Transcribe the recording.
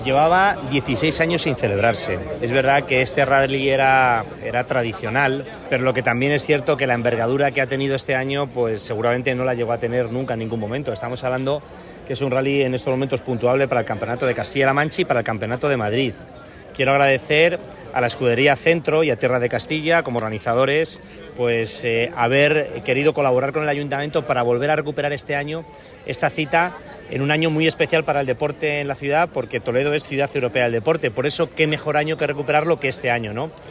Llevaba 16 años sin celebrarse. Es verdad que este rally era tradicional, pero lo que también es cierto que la envergadura que ha tenido este año, pues seguramente no la llegó a tener nunca en ningún momento. Estamos hablando que es un rally en estos momentos puntuable para el Campeonato de Castilla-La Mancha y para el Campeonato de Madrid. Quiero agradecer a la Escudería Centro y a Tierra de Castilla como organizadores pues haber querido colaborar con el Ayuntamiento para volver a recuperar este año esta cita en un año muy especial para el deporte en la ciudad, porque Toledo es Ciudad Europea del Deporte. Por eso, qué mejor año que recuperarlo que este año, ¿no?